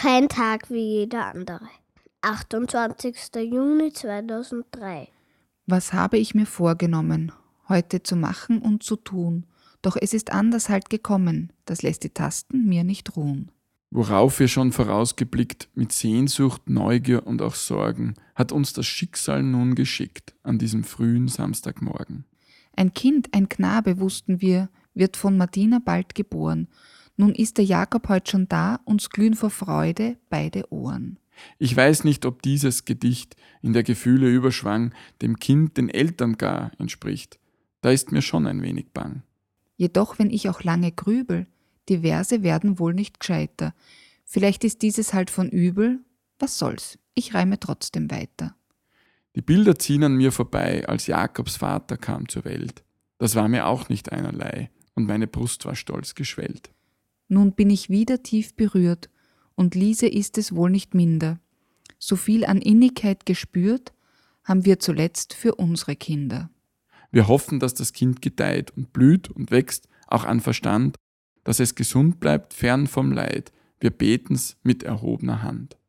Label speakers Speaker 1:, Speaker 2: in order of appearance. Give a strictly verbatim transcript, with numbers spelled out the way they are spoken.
Speaker 1: kein Tag wie jeder andere. achtundzwanzigster Juni zweitausenddrei.
Speaker 2: Was habe ich mir vorgenommen, heute zu machen und zu tun? Doch es ist anders halt gekommen, das lässt die Tasten mir nicht ruhen.
Speaker 3: Worauf wir schon vorausgeblickt, mit Sehnsucht, Neugier und auch Sorgen, hat uns das Schicksal nun geschickt an diesem frühen Samstagmorgen.
Speaker 2: Ein Kind, ein Knabe, wussten wir, wird von Martina bald geboren. Nun ist der Jakob heut schon da, uns glühen vor Freude beide Ohren.
Speaker 3: Ich weiß nicht, ob dieses Gedicht in der Gefühle Überschwang dem Kind, den Eltern gar entspricht. Da ist mir schon ein wenig bang.
Speaker 2: Jedoch, wenn ich auch lange grübel, die Verse werden wohl nicht gescheiter. Vielleicht ist dieses halt von übel, was soll's, ich reime trotzdem weiter.
Speaker 3: Die Bilder ziehen an mir vorbei, als Jakobs Vater kam zur Welt. Das war mir auch nicht einerlei, und meine Brust war stolz geschwellt.
Speaker 2: Nun bin ich wieder tief berührt, und Liese ist es wohl nicht minder. So viel an Innigkeit gespürt, haben wir zuletzt für unsere Kinder.
Speaker 3: Wir hoffen, dass das Kind gedeiht und blüht und wächst, auch an Verstand, dass es gesund bleibt, fern vom Leid. Wir beten's mit erhobener Hand.